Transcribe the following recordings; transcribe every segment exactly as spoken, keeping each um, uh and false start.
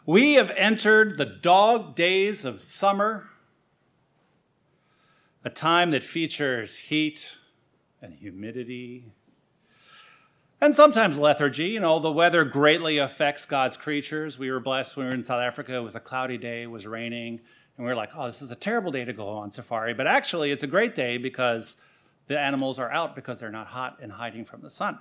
We have entered the dog days of summer, a time that features heat and humidity and sometimes lethargy. You know, the weather greatly affects God's creatures. We were blessed when we were in South Africa. It was a cloudy day, it was raining, and we were like, oh, this is a terrible day to go on safari. But actually, it's a great day because the animals are out because they're not hot and hiding from the sun.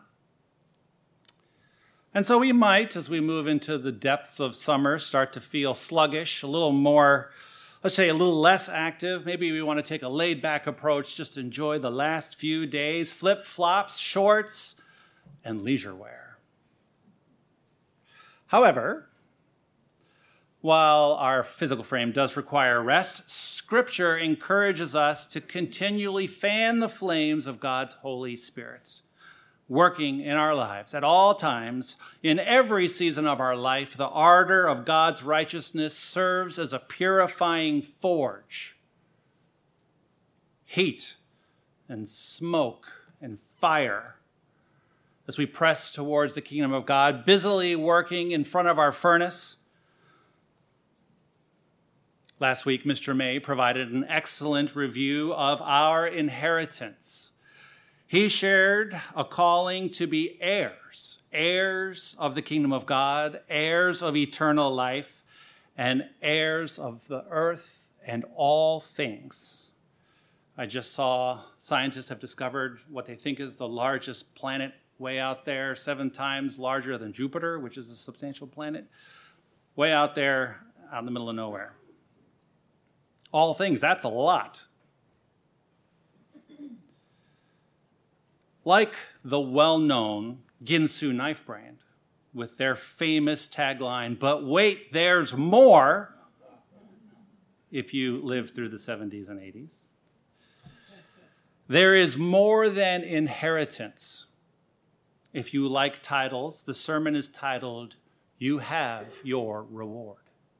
And so we might, as we move into the depths of summer, start to feel sluggish, a little more, let's say a little less active. Maybe we want to take a laid-back approach, just enjoy the last few days, flip-flops, shorts, and leisure wear. However, while our physical frame does require rest, Scripture encourages us to continually fan the flames of God's Holy Spirit, working in our lives at all times. In every season of our life, the ardor of God's righteousness serves as a purifying forge. Heat and smoke and fire as we press towards the kingdom of God, busily working in front of our furnace. Last week, Mister May provided an excellent review of our inheritance. He shared a calling to be heirs, heirs of the kingdom of God, heirs of eternal life, and heirs of the earth and all things. I just saw scientists have discovered what they think is the largest planet way out there, seven times larger than Jupiter, which is a substantial planet, way out there out in the middle of nowhere. All things, that's a lot. Like the well-known Ginsu knife brand with their famous tagline, "But wait, there's more," if you lived through the seventies and eighties. There is more than inheritance. If you like titles, the sermon is titled, "You Have Your Reward."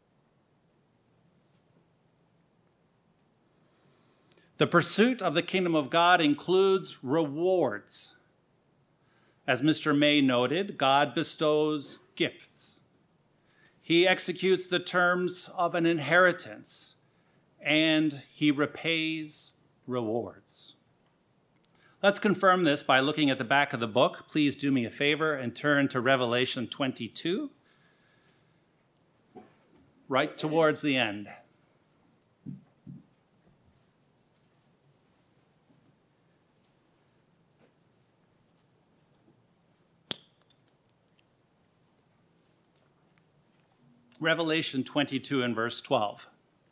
The pursuit of the kingdom of God includes rewards. As Mister May noted, God bestows gifts. He executes the terms of an inheritance, and he repays rewards. Let's confirm this by looking at the back of the book. Please do me a favor and turn to Revelation twenty-two, right towards the end. Revelation twenty-two and verse twelve.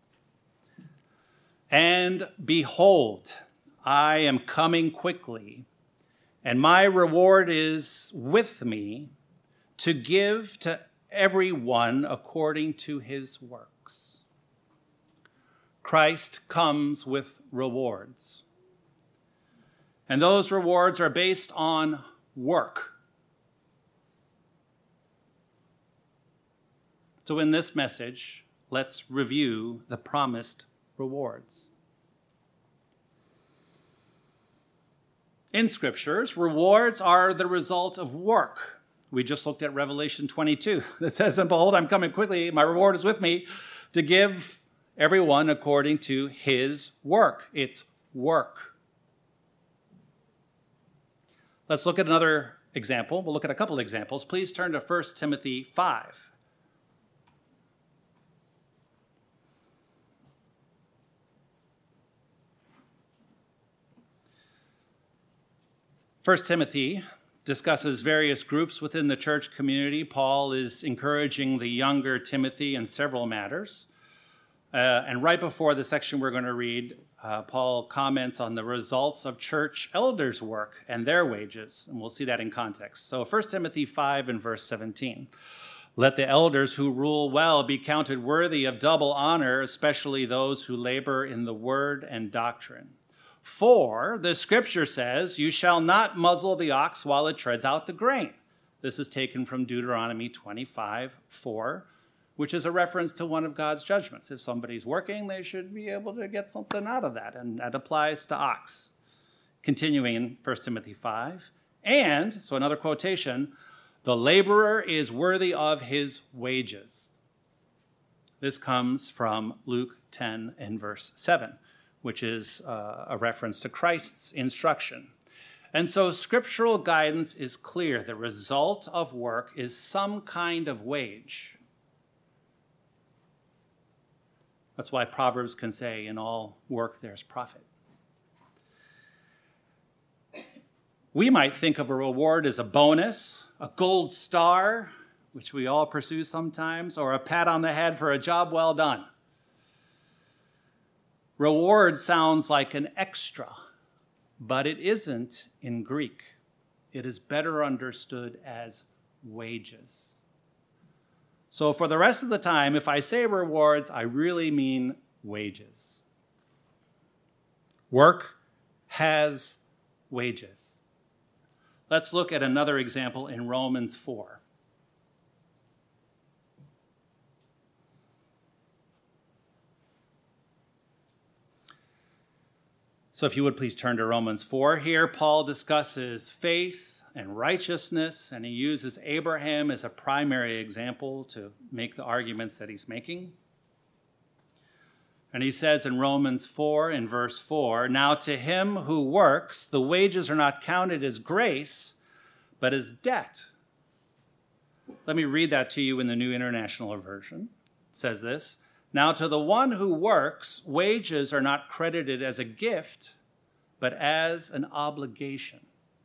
"And behold, I am coming quickly, and my reward is with me to give to everyone according to his works." Christ comes with rewards. And those rewards are based on work. So in this message, let's review the promised rewards. In scriptures, rewards are the result of work. We just looked at Revelation twenty-two that says, "And behold, I'm coming quickly, my reward is with me to give everyone according to his work." It's work. Let's look at another example. We'll look at a couple examples. Please turn to First Timothy five. First Timothy discusses various groups within the church community. Paul is encouraging the younger Timothy in several matters. Uh, and right before the section we're going to read, uh, Paul comments on the results of church elders' work and their wages. And we'll see that in context. So First Timothy five and verse seventeen. "Let the elders who rule well be counted worthy of double honor, especially those who labor in the word and doctrine. For the scripture says, 'You shall not muzzle the ox while it treads out the grain.'" This is taken from Deuteronomy twenty-five four, which is a reference to one of God's judgments. If somebody's working, they should be able to get something out of that, and that applies to ox. Continuing in First Timothy five, and, so another quotation, "The laborer is worthy of his wages." This comes from Luke ten and verse seven, which is uh, a reference to Christ's instruction. And so scriptural guidance is clear. The result of work is some kind of wage. That's why Proverbs can say, in all work there's profit. We might think of a reward as a bonus, a gold star, which we all pursue sometimes, or a pat on the head for a job well done. Reward sounds like an extra, but it isn't in Greek. It is better understood as wages. So for the rest of the time, if I say rewards, I really mean wages. Work has wages. Let's look at another example in Romans four. So if you would please turn to Romans four. Here, Paul discusses faith and righteousness, and he uses Abraham as a primary example to make the arguments that he's making. And he says in Romans four, in verse four, "Now to him who works, the wages are not counted as grace, but as debt." Let me read that to you in the New International Version. It says this, "Now to the one who works, wages are not credited as a gift, but as an obligation."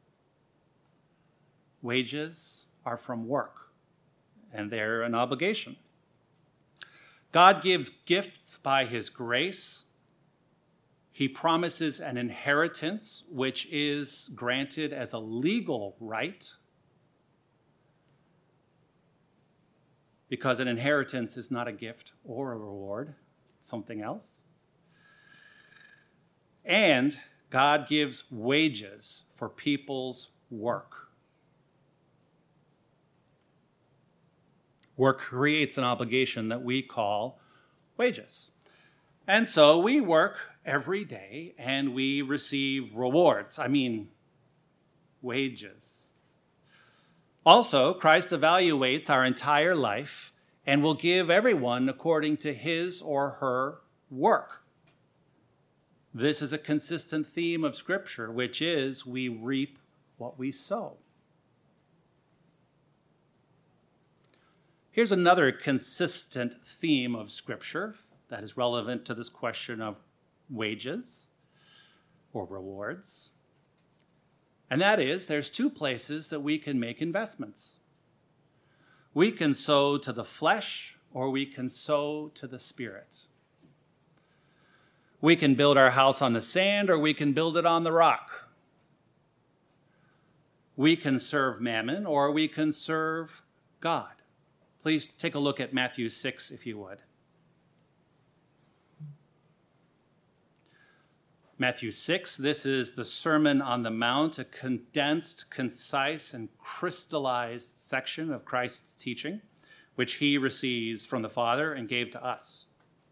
Wages are from work, and they're an obligation. God gives gifts by his grace. He promises an inheritance, which is granted as a legal right, because an inheritance is not a gift or a reward, it's something else. And God gives wages for people's work. Work creates an obligation that we call wages. And so we work every day and we receive rewards. I mean, wages. Also, Christ evaluates our entire life and will give everyone according to his or her work. This is a consistent theme of Scripture, which is we reap what we sow. Here's another consistent theme of Scripture that is relevant to this question of wages or rewards. And that is, there's two places that we can make investments. We can sow to the flesh, or we can sow to the spirit. We can build our house on the sand, or we can build it on the rock. We can serve mammon, or we can serve God. Please take a look at Matthew six, if you would. Matthew six, this is the Sermon on the Mount, a condensed, concise, and crystallized section of Christ's teaching, which he receives from the Father and gave to us.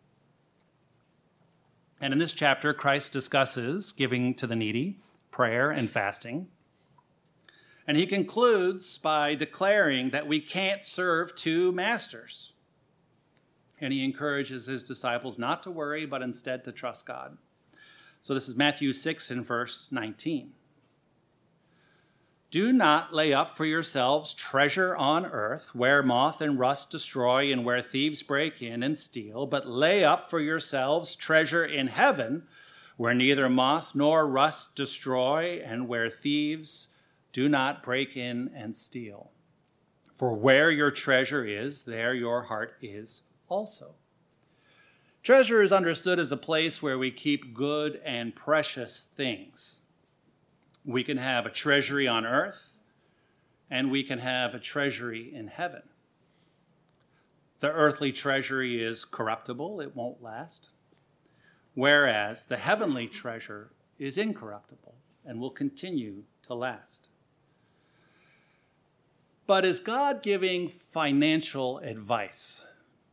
And in this chapter, Christ discusses giving to the needy, prayer, and fasting. And he concludes by declaring that we can't serve two masters. And he encourages his disciples not to worry, but instead to trust God. So this is Matthew six in verse nineteen. "Do not lay up for yourselves treasure on earth, where moth and rust destroy and where thieves break in and steal, but lay up for yourselves treasure in heaven, where neither moth nor rust destroy and where thieves do not break in and steal. For where your treasure is, there your heart is also." Treasure is understood as a place where we keep good and precious things. We can have a treasury on earth, and we can have a treasury in heaven. The earthly treasury is corruptible, it won't last, whereas the heavenly treasure is incorruptible and will continue to last. But is God giving financial advice?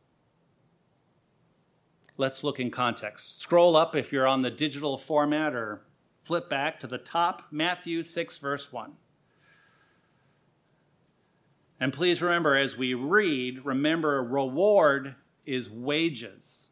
Let's look in context. Scroll up if you're on the digital format, or flip back to the top, Matthew six, verse one. And please remember, as we read, remember, reward is wages.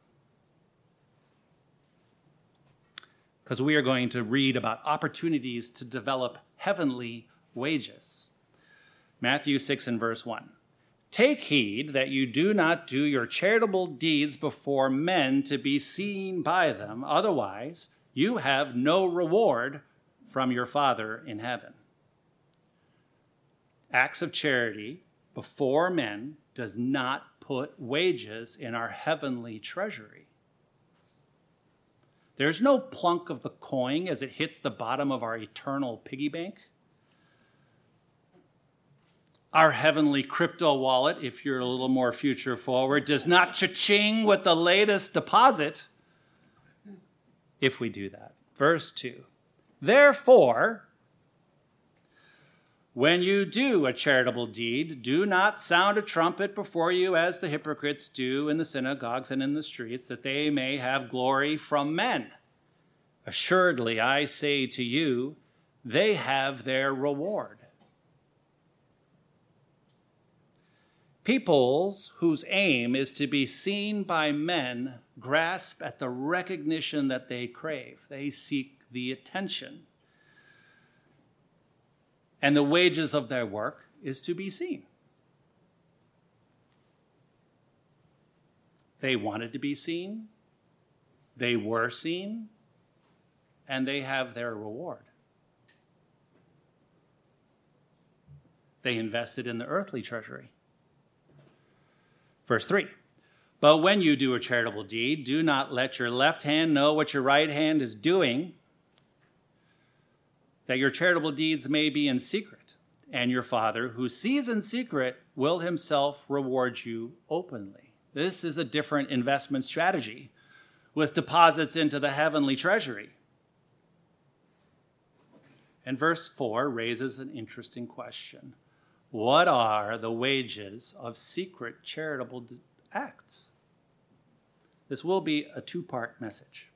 Because we are going to read about opportunities to develop heavenly wages. Matthew six and verse one. Take heed that you do not do your charitable deeds before men to be seen by them. Otherwise, you have no reward from your Father in heaven. Acts of charity before men does not put wages in our heavenly treasury. There's no plunk of the coin as it hits the bottom of our eternal piggy bank. Our heavenly crypto wallet, if you're a little more future forward, does not cha-ching with the latest deposit if we do that. Verse two. Therefore, when you do a charitable deed, do not sound a trumpet before you as the hypocrites do in the synagogues and in the streets, that they may have glory from men. Assuredly, I say to you, they have their reward. Peoples whose aim is to be seen by men grasp at the recognition that they crave. They seek the attention. And the wages of their work is to be seen. They wanted to be seen, they were seen, and they have their reward. They invested in the earthly treasury. Verse three, but when you do a charitable deed, do not let your left hand know what your right hand is doing, that your charitable deeds may be in secret, and your Father, who sees in secret, will himself reward you openly. This is a different investment strategy with deposits into the heavenly treasury. And verse four raises an interesting question. What are the wages of secret charitable acts? This will be a two-part message.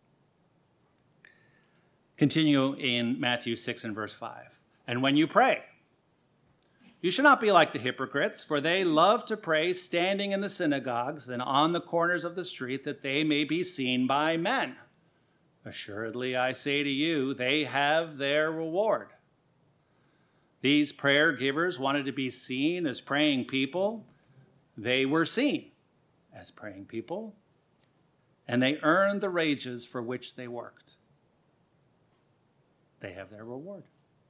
Continue in Matthew six and verse five. And when you pray, you should not be like the hypocrites, for they love to pray standing in the synagogues and on the corners of the street, that they may be seen by men. Assuredly, I say to you, they have their reward. These prayer givers wanted to be seen as praying people. They were seen as praying people, and they earned the wages for which they worked. They have their reward.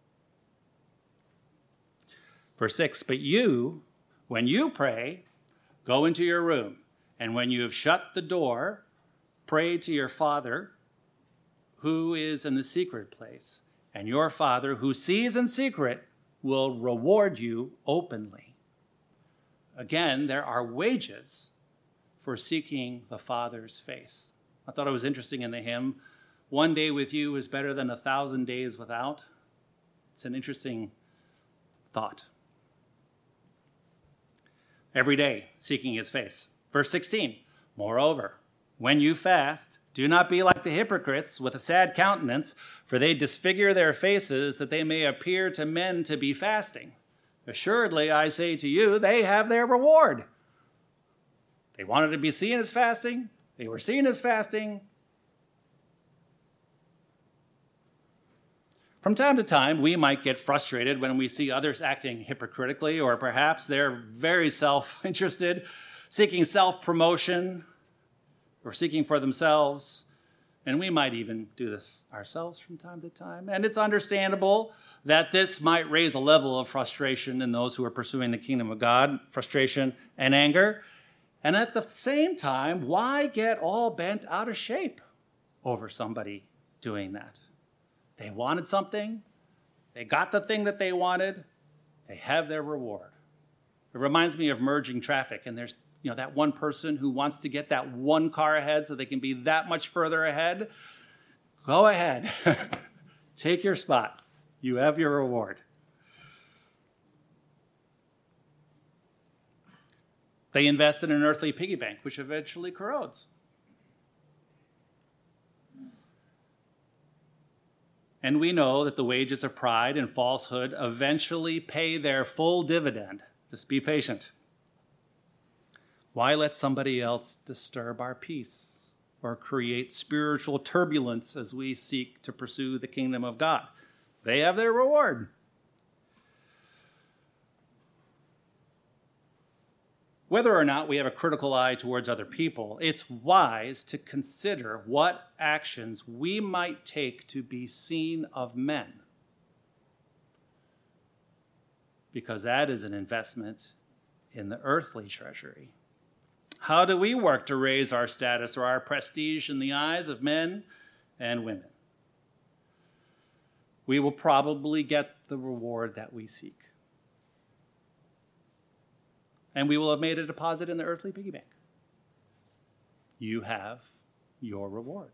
Verse six, but you, when you pray, go into your room, and when you have shut the door, pray to your Father who is in the secret place, and your Father who sees in secret will reward you openly. Again, there are wages for seeking the Father's face. I thought it was interesting in the hymn, one day with you is better than a thousand days without. It's an interesting thought. Every day, seeking his face. Verse sixteen, moreover, when you fast, do not be like the hypocrites with a sad countenance, for they disfigure their faces that they may appear to men to be fasting. Assuredly, I say to you, they have their reward. They wanted to be seen as fasting. They were seen as fasting. From time to time, we might get frustrated when we see others acting hypocritically, or perhaps they're very self-interested, seeking self-promotion, or seeking for themselves. And we might even do this ourselves from time to time. And it's understandable that this might raise a level of frustration in those who are pursuing the kingdom of God, frustration and anger. And at the same time, why get all bent out of shape over somebody doing that? They wanted something. They got the thing that they wanted. They have their reward. It reminds me of merging traffic. And there's, you know, that one person who wants to get that one car ahead so they can be that much further ahead. Go ahead. Take your spot. You have your reward. They invest in an earthly piggy bank, which eventually corrodes. And we know that the wages of pride and falsehood eventually pay their full dividend. Just be patient. Why let somebody else disturb our peace or create spiritual turbulence as we seek to pursue the kingdom of God? They have their reward. Whether or not we have a critical eye towards other people, it's wise to consider what actions we might take to be seen of men, because that is an investment in the earthly treasury. How do we work to raise our status or our prestige in the eyes of men and women? We will probably get the reward that we seek. And we will have made a deposit in the earthly piggy bank. You have your reward.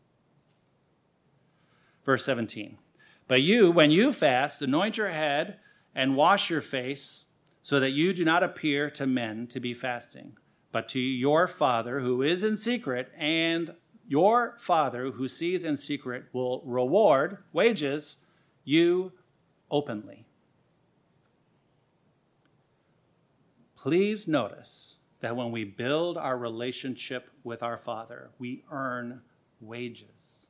Verse seventeen. But you, when you fast, anoint your head and wash your face, so that you do not appear to men to be fasting, but to your Father who is in secret, and your Father who sees in secret will reward, wages, you openly. Please notice that when we build our relationship with our Father, we earn wages.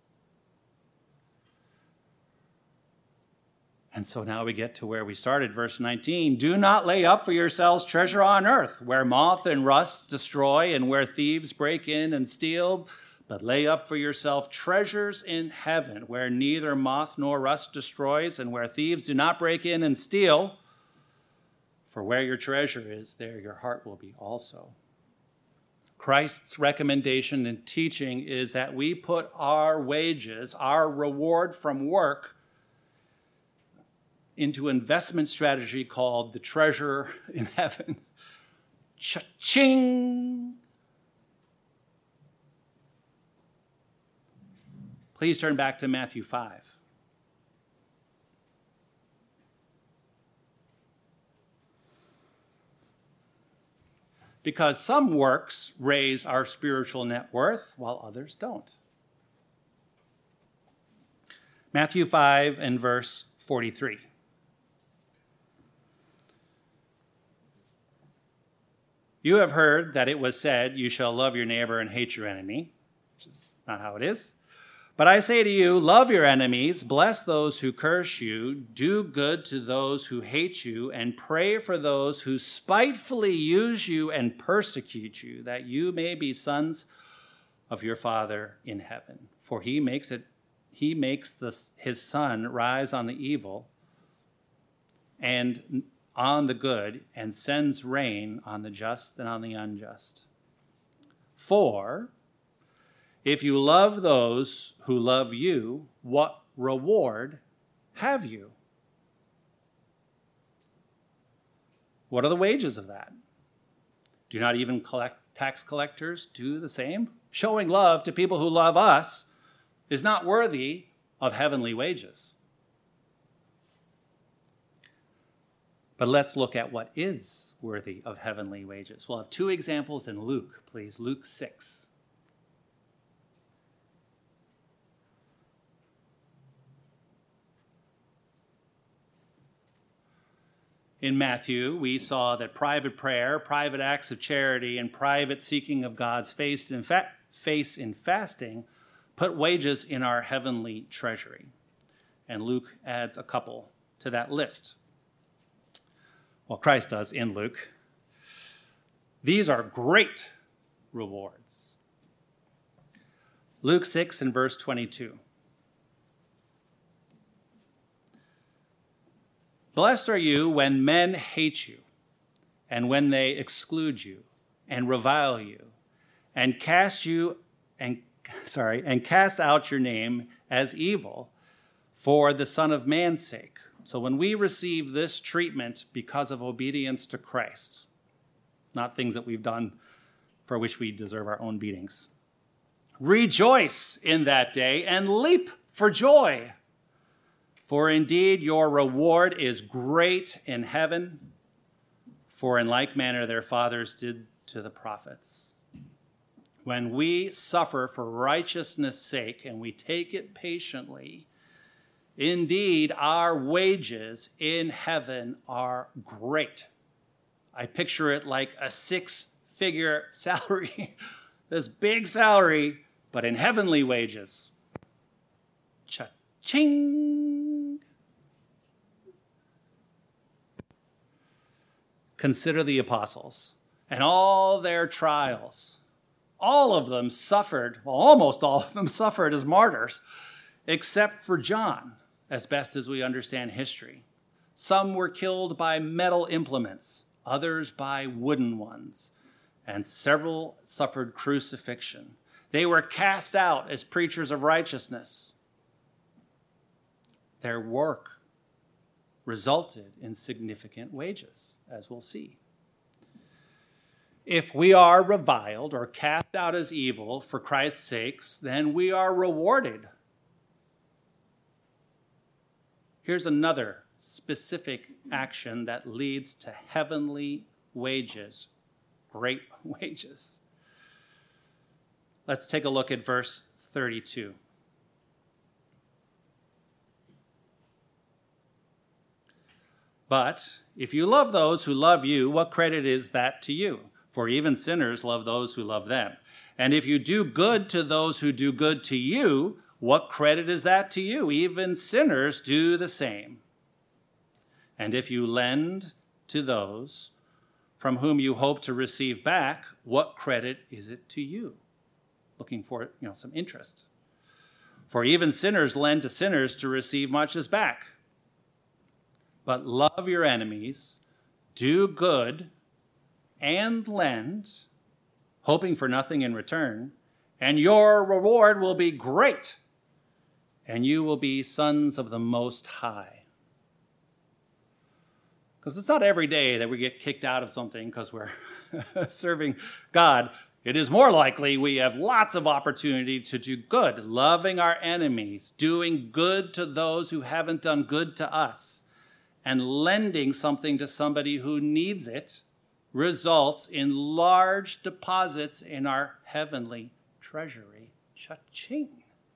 And so now we get to where we started, verse nineteen. Do not lay up for yourselves treasure on earth, where moth and rust destroy and where thieves break in and steal, but lay up for yourself treasures in heaven, where neither moth nor rust destroys and where thieves do not break in and steal. For where your treasure is, there your heart will be also. Christ's recommendation and teaching is that we put our wages, our reward from work, into an investment strategy called the treasure in heaven. Cha-ching! Please turn back to Matthew five. Because some works raise our spiritual net worth, while others don't. Matthew five and verse forty-three. You have heard that it was said, you shall love your neighbor and hate your enemy, which is not how it is. But I say to you, love your enemies, bless those who curse you, do good to those who hate you, and pray for those who spitefully use you and persecute you, that you may be sons of your Father in heaven. For he makes it, he makes the, his sun rise on the evil and on the good, and sends rain on the just and on the unjust. For if you love those who love you, what reward have you? What are the wages of that? Do not even collect, tax collectors do the same? Showing love to people who love us is not worthy of heavenly wages. But let's look at what is worthy of heavenly wages. We'll have two examples in Luke, please. Luke six. In Matthew, we saw that private prayer, private acts of charity, and private seeking of God's face in, fa- face in fasting put wages in our heavenly treasury. And Luke adds a couple to that list. Well, Christ does in Luke. These are great rewards. Luke six and verse twenty-two. Blessed are you when men hate you, and when they exclude you, and revile you, and cast you and sorry, and cast out your name as evil for the Son of Man's sake. So when we receive this treatment because of obedience to Christ, not things that we've done for which we deserve our own beatings, rejoice in that day and leap for joy. For indeed your reward is great in heaven, for in like manner their fathers did to the prophets. When we suffer for righteousness' sake and we take it patiently, indeed our wages in heaven are great. I picture it like a six six-figure salary, this big salary, but in heavenly wages. Cha-ching! Consider the apostles and all their trials. All of them suffered, well, almost all of them suffered as martyrs, except for John, as best as we understand history. Some were killed by metal implements, others by wooden ones, and several suffered crucifixion. They were cast out as preachers of righteousness. Their work resulted in significant wages, as we'll see. If we are reviled or cast out as evil for Christ's sakes, then we are rewarded. Here's another specific action that leads to heavenly wages, great wages. Let's take a look at verse thirty-two. But if you love those who love you, what credit is that to you? For even sinners love those who love them. And if you do good to those who do good to you, what credit is that to you? Even sinners do the same. And if you lend to those from whom you hope to receive back, what credit is it to you? Looking for, you know, some interest. For even sinners lend to sinners to receive much as back. But love your enemies, do good, and lend, hoping for nothing in return, and your reward will be great, and you will be sons of the Most High. Because it's not every day that we get kicked out of something because we're serving God. It is more likely we have lots of opportunity to do good, loving our enemies, doing good to those who haven't done good to us, and lending something to somebody who needs it results in large deposits in our heavenly treasury. Cha-ching.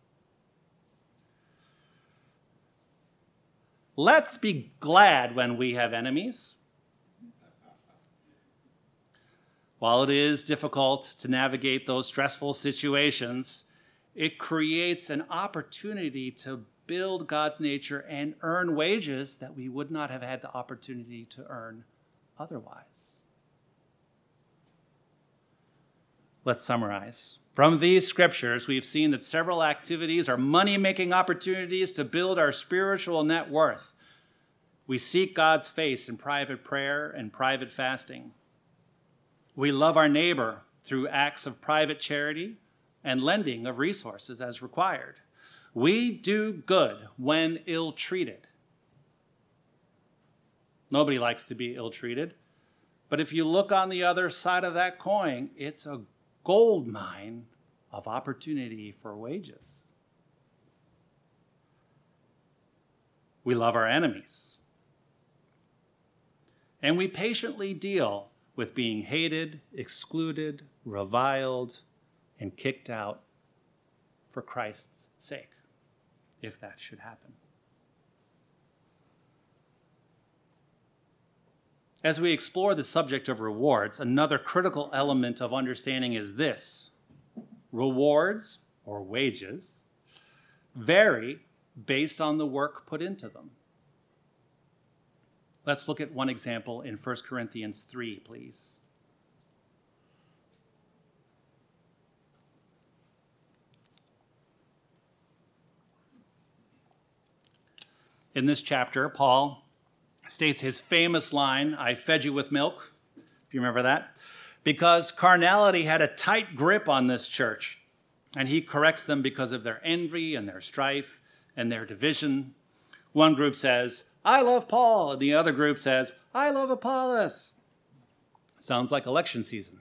Let's be glad when we have enemies. While it is difficult to navigate those stressful situations, it creates an opportunity to build God's nature and earn wages that we would not have had the opportunity to earn otherwise. Let's summarize. From these scriptures, we've seen that several activities are money-making opportunities to build our spiritual net worth. We seek God's face in private prayer and private fasting. We love our neighbor through acts of private charity and lending of resources as required. We do good when ill-treated. Nobody likes to be ill-treated. But if you look on the other side of that coin, it's a gold mine of opportunity for wages. We love our enemies. And we patiently deal with being hated, excluded, reviled, and kicked out for Christ's sake, if that should happen. As we explore the subject of rewards, another critical element of understanding is this. Rewards, or wages, vary based on the work put into them. Let's look at one example in First Corinthians three, please. In this chapter, Paul states his famous line, I fed you with milk, if you remember that, because carnality had a tight grip on this church, and he corrects them because of their envy and their strife and their division. One group says, I love Paul, and the other group says, I love Apollos. Sounds like election season.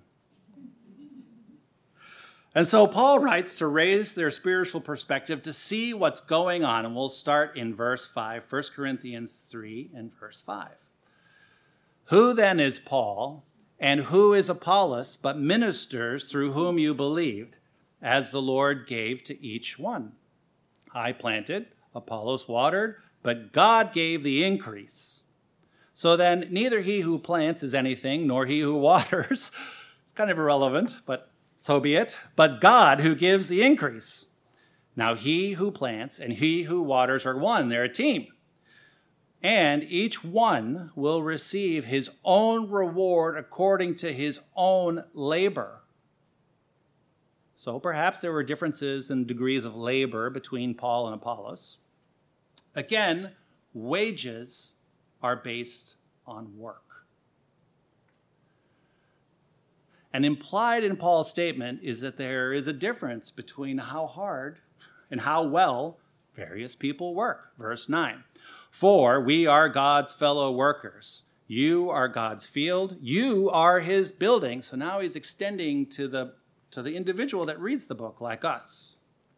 And so Paul writes to raise their spiritual perspective to see what's going on. And we'll start in verse five, First Corinthians three and verse five. Who then is Paul, and who is Apollos, but ministers through whom you believed, as the Lord gave to each one? I planted, Apollos watered, but God gave the increase. So then neither he who plants is anything, nor he who waters. It's kind of irrelevant, but so be it. But God who gives the increase. Now he who plants and he who waters are one. They're a team. And each one will receive his own reward according to his own labor. So perhaps there were differences in degrees of labor between Paul and Apollos. Again, wages are based on work. And implied in Paul's statement is that there is a difference between how hard and how well various people work. Verse nine, for we are God's fellow workers. You are God's field. You are his building. So now he's extending to the, to the individual that reads the book like us.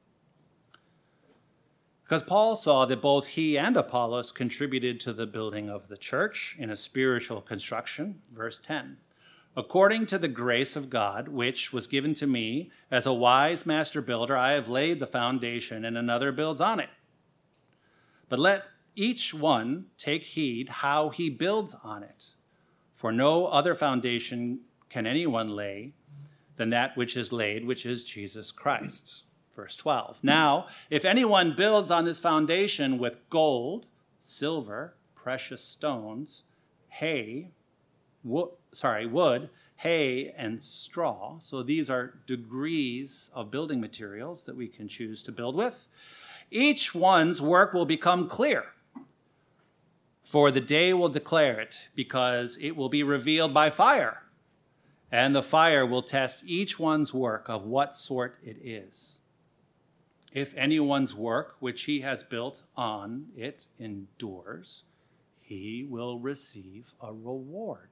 Because Paul saw that both he and Apollos contributed to the building of the church in a spiritual construction. Verse ten. According to the grace of God, which was given to me, as a wise master builder, I have laid the foundation, and another builds on it. But let each one take heed how he builds on it. For no other foundation can anyone lay than that which is laid, which is Jesus Christ. Verse twelve. Now, if anyone builds on this foundation with gold, silver, precious stones, hay, Wood, sorry, wood, hay, and straw. So these are degrees of building materials that we can choose to build with. Each one's work will become clear, for the day will declare it, because it will be revealed by fire, and the fire will test each one's work of what sort it is. If anyone's work which he has built on it endures, he will receive a reward.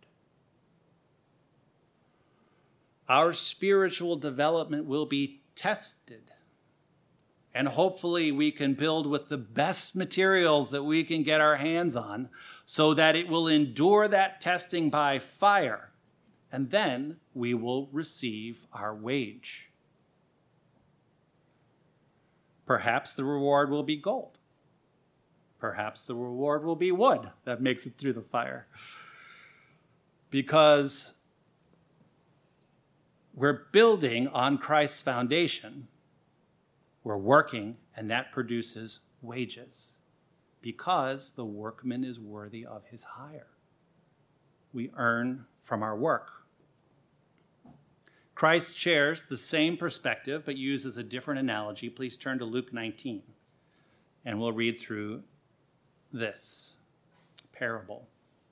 Our spiritual development will be tested. And hopefully we can build with the best materials that we can get our hands on so that it will endure that testing by fire. And then we will receive our wage. Perhaps the reward will be gold. Perhaps the reward will be wood that makes it through the fire. Because we're building on Christ's foundation. We're working, and that produces wages because the workman is worthy of his hire. We earn from our work. Christ shares the same perspective but uses a different analogy. Please turn to Luke nineteen, and we'll read through this parable.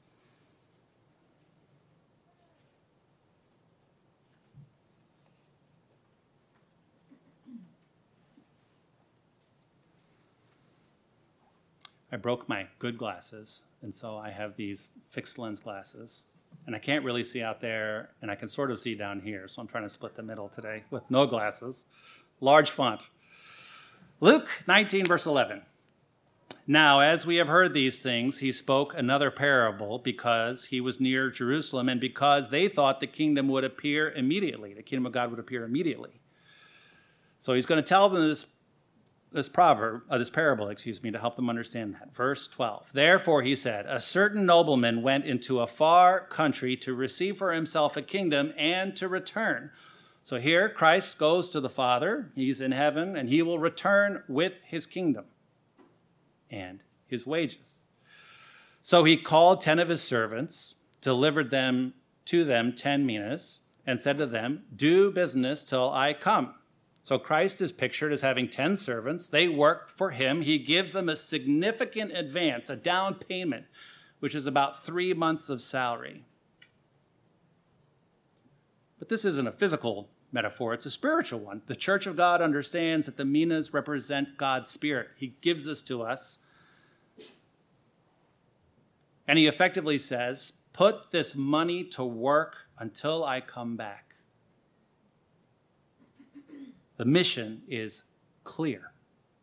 I broke my good glasses, and so I have these fixed lens glasses. And I can't really see out there, and I can sort of see down here, so I'm trying to split the middle today with no glasses. Large font. Luke nineteen, verse eleven. Now, as we have heard these things, he spoke another parable because he was near Jerusalem and because they thought the kingdom would appear immediately. The kingdom of God would appear immediately. So he's going to tell them this This proverb, uh, this parable, excuse me, to help them understand that. Verse twelve. Therefore, he said, a certain nobleman went into a far country to receive for himself a kingdom and to return. So here, Christ goes to the Father. He's in heaven, and he will return with his kingdom and his wages. So he called ten of his servants, delivered them to them ten minas, and said to them, do business till I come. So Christ is pictured as having ten servants. They work for him. He gives them a significant advance, a down payment, which is about three months of salary. But this isn't a physical metaphor. It's a spiritual one. The church of God understands that the minas represent God's Spirit. He gives this to us. And he effectively says, put this money to work until I come back. The mission is clear.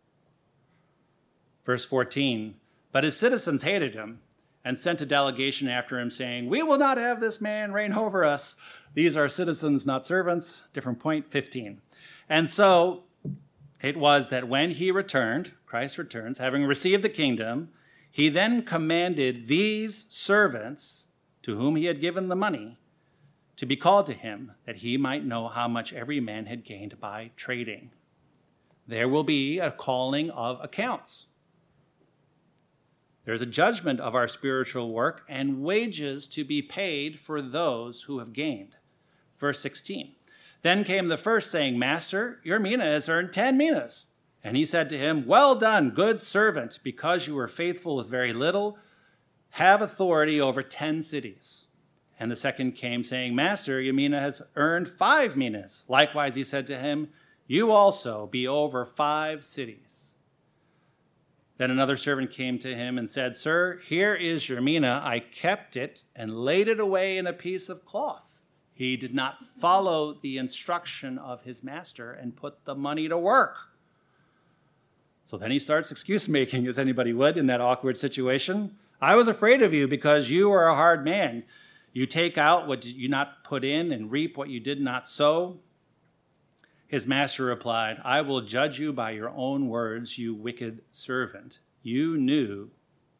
Verse fourteen, but his citizens hated him and sent a delegation after him saying, we will not have this man reign over us. These are citizens, not servants. Different point, fifteen. And so it was that when he returned, Christ returns, having received the kingdom, he then commanded these servants to whom he had given the money to be called to him, that he might know how much every man had gained by trading. There will be a calling of accounts. There's a judgment of our spiritual work and wages to be paid for those who have gained. Verse sixteen. Then came the first, saying, Master, your mina has earned ten minas. And he said to him, Well done, good servant, because you were faithful with very little, have authority over ten cities. And the second came, saying, Master, your mina has earned five minas. Likewise he said to him, You also be over five cities. Then another servant came to him and said, Sir, here is your mina. I kept it and laid it away in a piece of cloth. He did not follow the instruction of his master and put the money to work. So then he starts excuse making, as anybody would in that awkward situation. I was afraid of you because you are a hard man. You take out what you not put in and reap what you did not sow. His master replied, I will judge you by your own words, you wicked servant. You knew,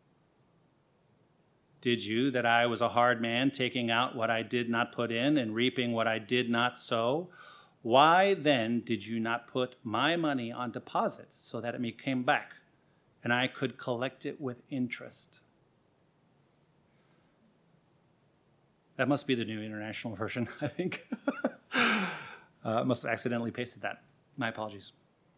did you, that I was a hard man, taking out what I did not put in and reaping what I did not sow? Why then did you not put my money on deposit so that it may come back and I could collect it with interest? That must be the New International Version, I think. I uh, must have accidentally pasted that. My apologies.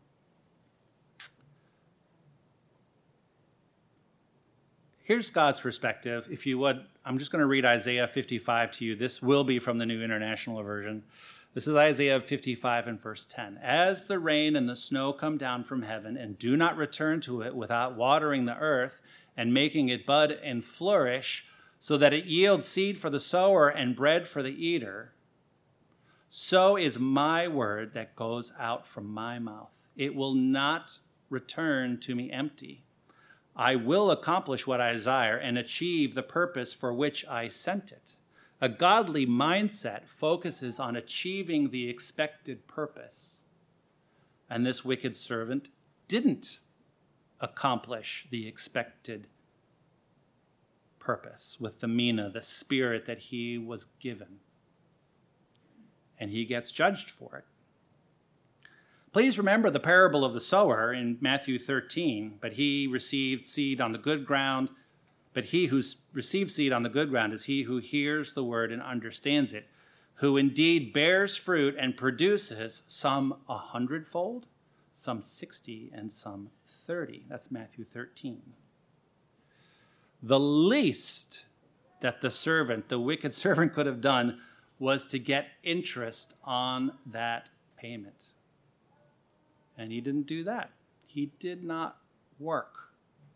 Here's God's perspective. If you would, I'm just going to read Isaiah fifty-five to you. This will be from the New International Version. This is Isaiah fifty-five and verse ten. As the rain and the snow come down from heaven and do not return to it without watering the earth and making it bud and flourish, so that it yields seed for the sower and bread for the eater, so is my word that goes out from my mouth. It will not return to me empty. I will accomplish what I desire and achieve the purpose for which I sent it. A godly mindset focuses on achieving the expected purpose. And this wicked servant didn't accomplish the expected purpose with the mina, the spirit that he was given. And he gets judged for it. Please remember the parable of the sower in Matthew thirteen. But he received seed on the good ground. But he who receives seed on the good ground is he who hears the word and understands it, who indeed bears fruit and produces some a hundredfold, some sixty, and some thirty. That's Matthew thirteen. The least that the servant, the wicked servant, could have done was to get interest on that payment. And he didn't do that. He did not work.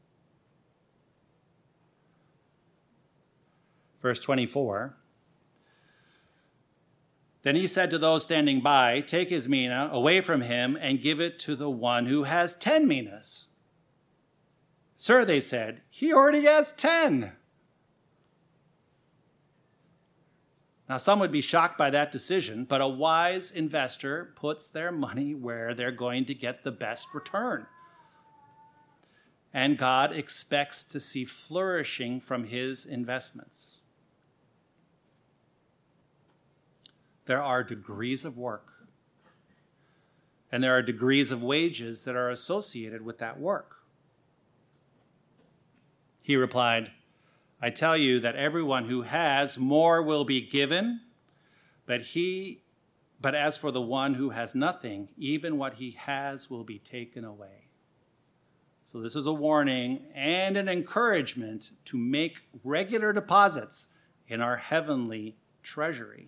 Verse twenty-four. Then he said to those standing by, Take his mina away from him and give it to the one who has ten minas. Sir, they said, he already has ten. Now, some would be shocked by that decision, but a wise investor puts their money where they're going to get the best return. And God expects to see flourishing from his investments. There are degrees of work, and there are degrees of wages that are associated with that work. He replied, I tell you that everyone who has, more will be given, but he, but as for the one who has nothing, even what he has will be taken away. So this is a warning and an encouragement to make regular deposits in our heavenly treasury.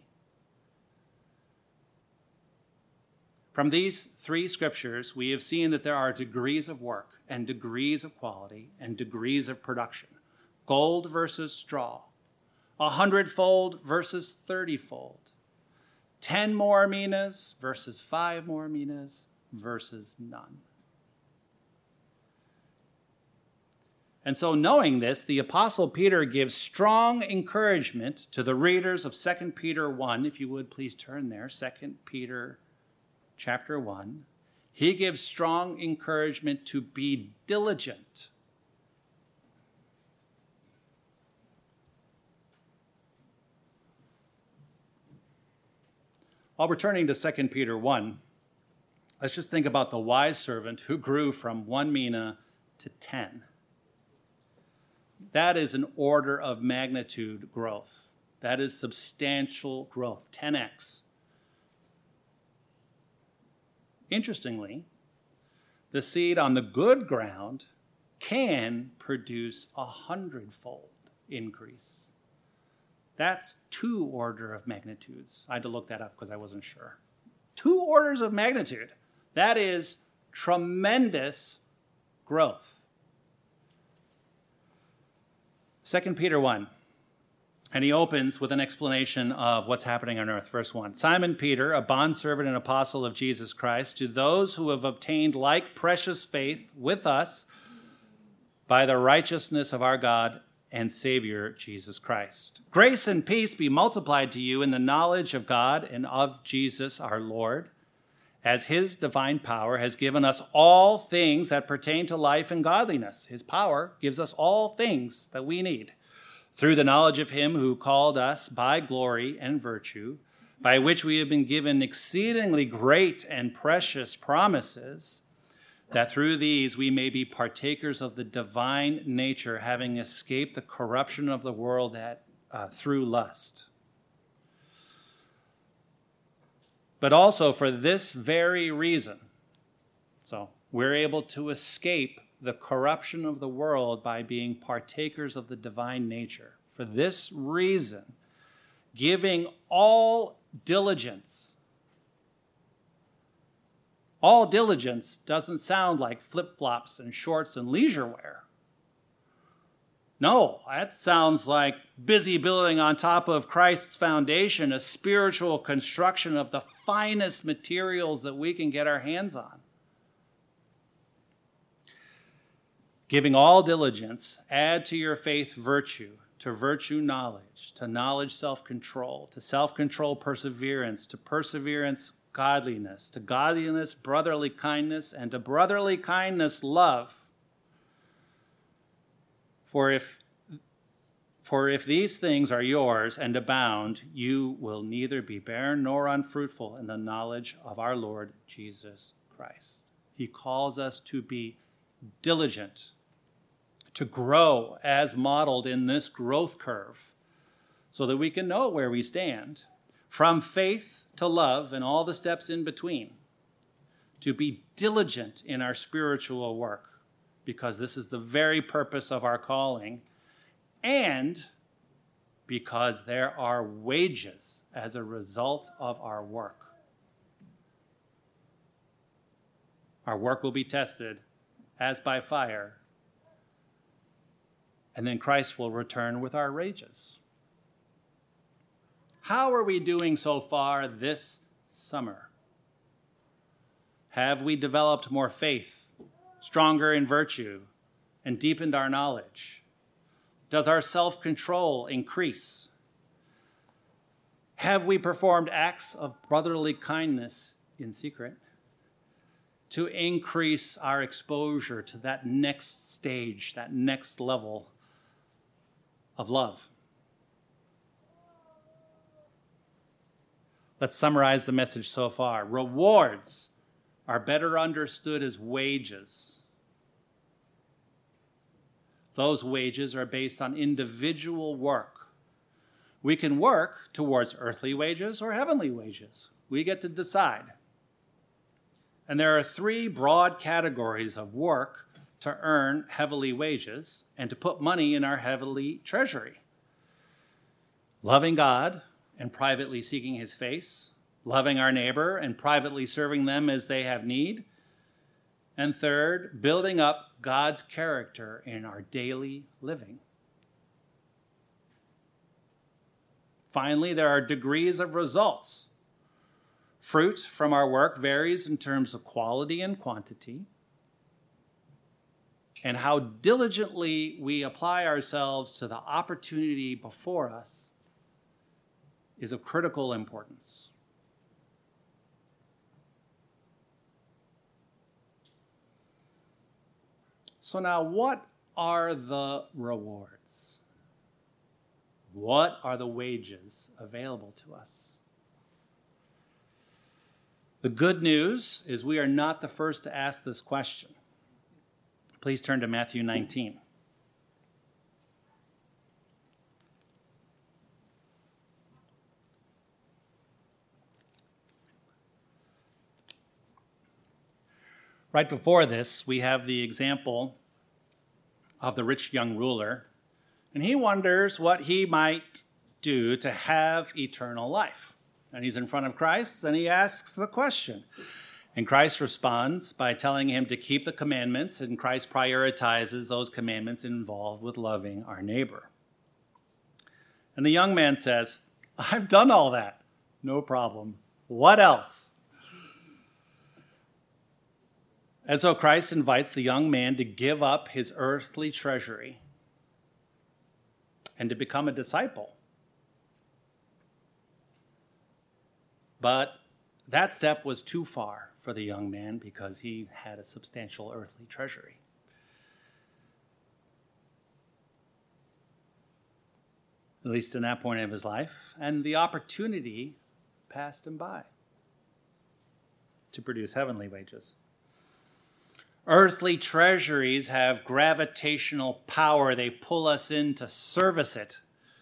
From these three scriptures, we have seen that there are degrees of work and degrees of quality and degrees of production. Gold versus straw, a hundredfold versus thirtyfold, ten more minas versus five more minas versus none. And so knowing this, the Apostle Peter gives strong encouragement to the readers of Second Peter one. If you would, please turn there, Second Peter chapter one. He gives strong encouragement to be diligent. While we're turning to Second Peter one, let's just think about the wise servant who grew from one mina to ten. That is an order of magnitude growth. That is substantial growth, ten x. Interestingly, the seed on the good ground can produce a hundredfold increase. That's two order of magnitudes. I had to look that up because I wasn't sure. Two orders of magnitude. That is tremendous growth. Second Peter one. And he opens with an explanation of what's happening on earth. Verse one. Simon Peter, a bondservant and apostle of Jesus Christ, to those who have obtained like precious faith with us by the righteousness of our God and Savior Jesus Christ. Grace and peace be multiplied to you in the knowledge of God and of Jesus our Lord, as his divine power has given us all things that pertain to life and godliness. His power gives us all things that we need, through the knowledge of him who called us by glory and virtue, by which we have been given exceedingly great and precious promises, that through these we may be partakers of the divine nature, having escaped the corruption of the world that, uh, through lust. But also for this very reason, so we're able to escape the corruption of the world by being partakers of the divine nature. For this reason, giving all diligence. All diligence doesn't sound like flip-flops and shorts and leisure wear. No, that sounds like busy building on top of Christ's foundation, a spiritual construction of the finest materials that we can get our hands on. Giving all diligence, add to your faith virtue, to virtue knowledge, to knowledge self-control, to self-control perseverance, to perseverance godliness, to godliness brotherly kindness, and to brotherly kindness love. For if, for if these things are yours and abound, you will neither be barren nor unfruitful in the knowledge of our Lord Jesus Christ. He calls us to be diligent, to grow as modeled in this growth curve, so that we can know where we stand, from faith to love and all the steps in between, to be diligent in our spiritual work, because this is the very purpose of our calling, and because there are wages as a result of our work. Our work will be tested as by fire, and then Christ will return with our wages. How are we doing so far this summer? Have we developed more faith, stronger in virtue, and deepened our knowledge? Does our self-control increase? Have we performed acts of brotherly kindness in secret to increase our exposure to that next stage, that next level of love? Let's summarize the message so far. Rewards are better understood as wages. Those wages are based on individual work. We can work towards earthly wages or heavenly wages. We get to decide. And there are three broad categories of work to earn heavenly wages and to put money in our heavenly treasury. Loving God and privately seeking his face, loving our neighbor and privately serving them as they have need, and third, building up God's character in our daily living. Finally, there are degrees of results. Fruit from our work varies in terms of quality and quantity, and how diligently we apply ourselves to the opportunity before us is of critical importance. So now, what are the rewards? What are the wages available to us? The good news is we are not the first to ask this question. Please turn to Matthew nineteen. Right before this, we have the example of the rich young ruler, and he wonders what he might do to have eternal life. And he's in front of Christ, and he asks the question. And Christ responds by telling him to keep the commandments, and Christ prioritizes those commandments involved with loving our neighbor. And the young man says, I've done all that. No problem. What else? And so Christ invites the young man to give up his earthly treasury and to become a disciple. But that step was too far for the young man because he had a substantial earthly treasury. At least in that point of his life. And the opportunity passed him by to produce heavenly wages. Earthly treasuries have gravitational power. They pull us in to service it.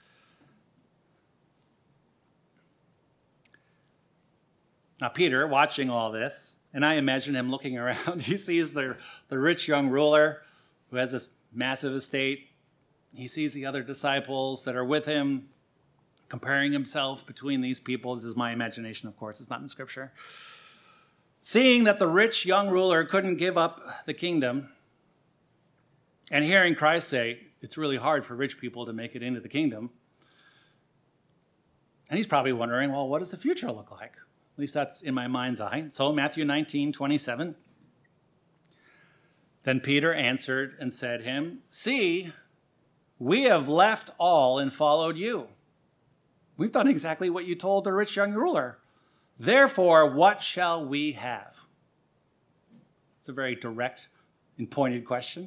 Now, Peter, watching all this, and I imagine him looking around, he sees the, the rich young ruler who has this massive estate. He sees the other disciples that are with him, comparing himself between these people. This is my imagination, of course. It's not in Scripture. Seeing that the rich young ruler couldn't give up the kingdom, and hearing Christ say, it's really hard for rich people to make it into the kingdom. And he's probably wondering, well, what does the future look like? At least that's in my mind's eye. So Matthew nineteen, twenty-seven. Then Peter answered and said to him, see, we have left all and followed you. We've done exactly what you told the rich young ruler. Therefore, what shall we have? It's a very direct and pointed question.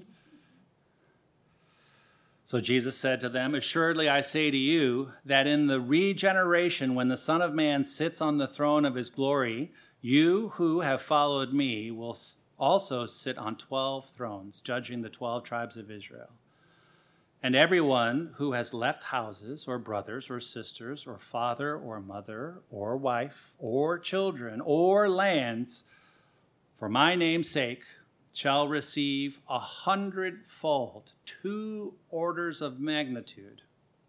So Jesus said to them, assuredly I say to you that in the regeneration, when the Son of Man sits on the throne of his glory, you who have followed me will also sit on twelve thrones, judging the twelve tribes of Israel. And everyone who has left houses or brothers or sisters or father or mother or wife or children or lands for my name's sake shall receive a hundredfold, two orders of magnitude.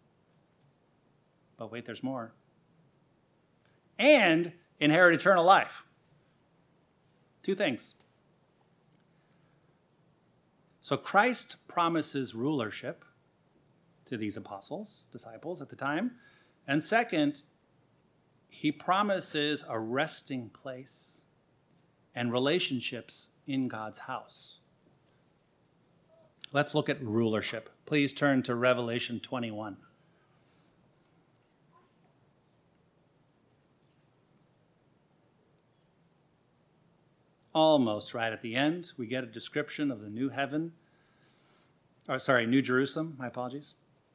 But wait, there's more. And inherit eternal life. Two things. So Christ promises rulership to these apostles, disciples at the time. And second, he promises a resting place and relationships in God's house. Let's look at rulership. Please turn to Revelation twenty-one. Almost right at the end, we get a description of the new heaven. Or sorry, New Jerusalem, my apologies.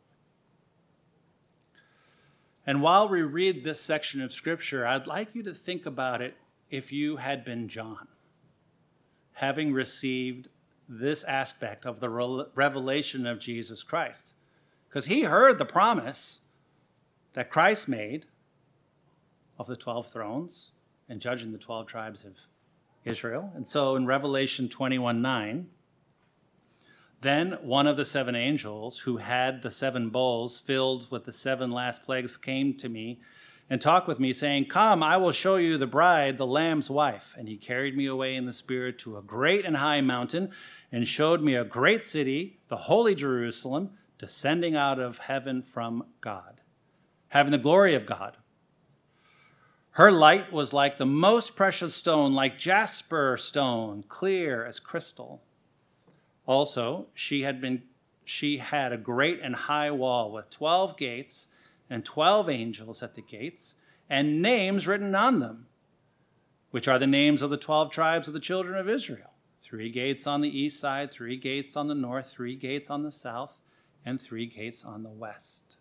And while we read this section of Scripture, I'd like you to think about it if you had been John, having received this aspect of the revelation of Jesus Christ. Because he heard the promise that Christ made of the twelve thrones and judging the twelve tribes of Israel. And so in Revelation twenty-one nine, then one of the seven angels who had the seven bowls filled with the seven last plagues came to me and talked with me, saying, come, I will show you the bride, the Lamb's wife. And he carried me away in the Spirit to a great and high mountain and showed me a great city, the holy Jerusalem, descending out of heaven from God, having the glory of God. Her light was like the most precious stone, like jasper stone, clear as crystal. Also, she had been she had a great and high wall with twelve gates and twelve angels at the gates, and names written on them, which are the names of the twelve tribes of the children of Israel. Three gates on the east side, three gates on the north, three gates on the south, and three gates on the west.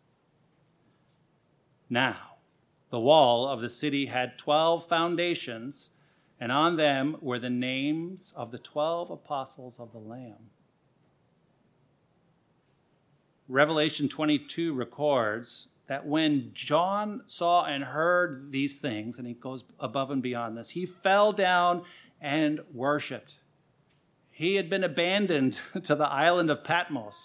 Now, the wall of the city had twelve foundations, and on them were the names of the twelve apostles of the Lamb. Revelation twenty-two records that when John saw and heard these things, and he goes above and beyond this, he fell down and worshiped. He had been abandoned to the island of Patmos.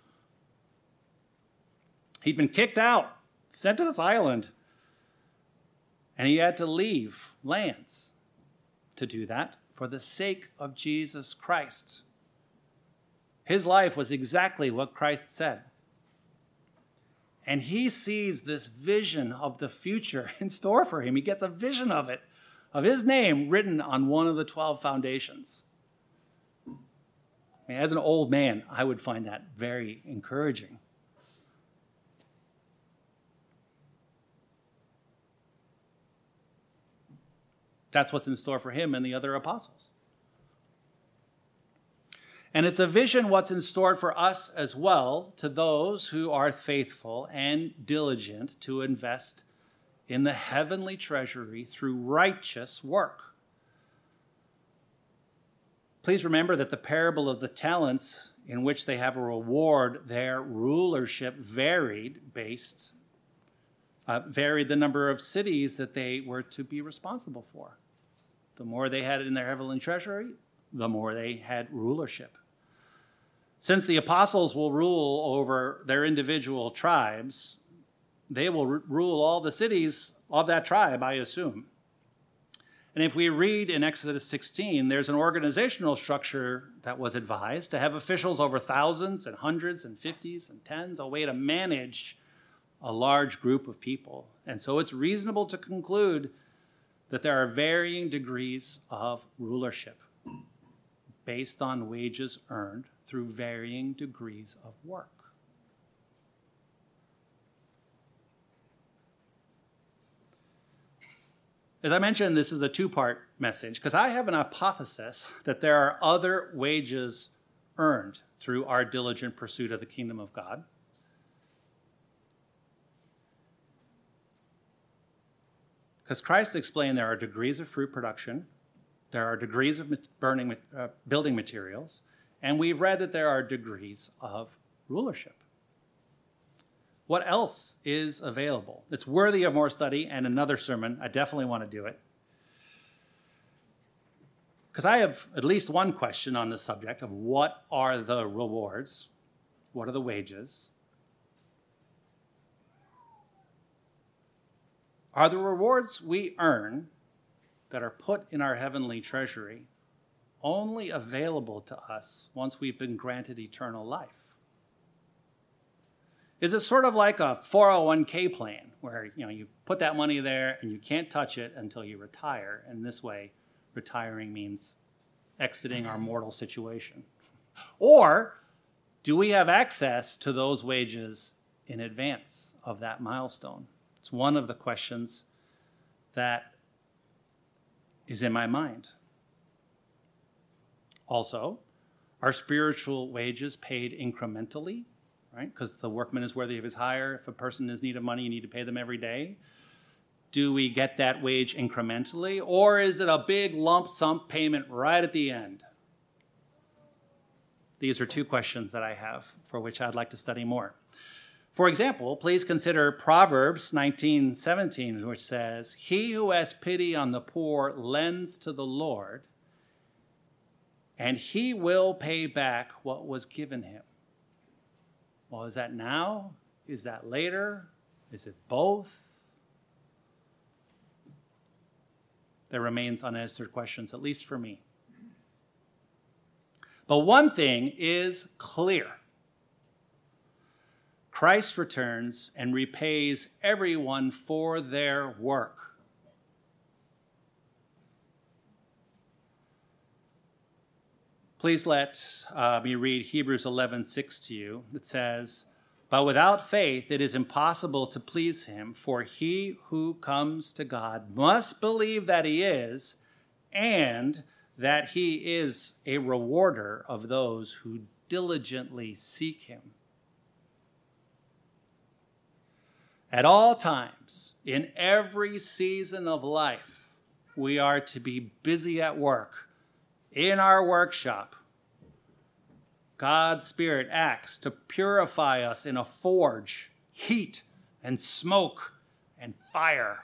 He'd been kicked out, sent to this island, and he had to leave lands to do that for the sake of Jesus Christ. His life was exactly what Christ said. And he sees this vision of the future in store for him. He gets a vision of it, of his name written on one of the twelve foundations. I mean, as an old man, I would find that very encouraging. That's what's in store for him and the other apostles. And it's a vision what's in store for us as well, to those who are faithful and diligent to invest in the heavenly treasury through righteous work. Please remember that the parable of the talents, in which they have a reward, their rulership varied based, uh, varied the number of cities that they were to be responsible for. The more they had in their heavenly treasury, the more they had rulership. Since the apostles will rule over their individual tribes, they will r- rule all the cities of that tribe, I assume. And if we read in Exodus sixteen, there's an organizational structure that was advised to have officials over thousands and hundreds and fifties and tens, a way to manage a large group of people. And so it's reasonable to conclude that there are varying degrees of rulership based on wages earned through varying degrees of work. As I mentioned, this is a two-part message because I have an hypothesis that there are other wages earned through our diligent pursuit of the kingdom of God. Because Christ explained there are degrees of fruit production, there are degrees of burning, uh, building materials, and we've read that there are degrees of rulership. What else is available? It's worthy of more study and another sermon. I definitely want to do it. Because I have at least one question on the subject of what are the rewards? What are the wages? Are the rewards we earn that are put in our heavenly treasury only available to us once we've been granted eternal life? Is it sort of like a four oh one k plan where, you know, you put that money there and you can't touch it until you retire, and this way retiring means exiting our mortal situation? Or do we have access to those wages in advance of that milestone? It's one of the questions that is in my mind. Also, are spiritual wages paid incrementally? Right? Because the workman is worthy of his hire. If a person is in need of money, you need to pay them every day. Do we get that wage incrementally? Or is it a big lump sum payment right at the end? These are two questions that I have for which I'd like to study more. For example, please consider Proverbs nineteen seventeen, which says, "He who has pity on the poor lends to the Lord, and he will pay back what was given him." Well, is that now? Is that later? Is it both? There remains unanswered questions, at least for me. But one thing is clear. Christ returns and repays everyone for their work. Please let uh, me read Hebrews eleven six to you. It says, "But without faith it is impossible to please him, for he who comes to God must believe that he is, and that he is a rewarder of those who diligently seek him." At all times, in every season of life, we are to be busy at work in our workshop. God's Spirit acts to purify us in a forge, heat and smoke and fire.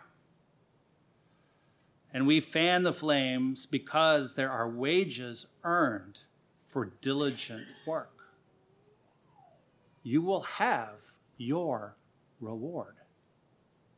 And we fan the flames because there are wages earned for diligent work. You will have your reward.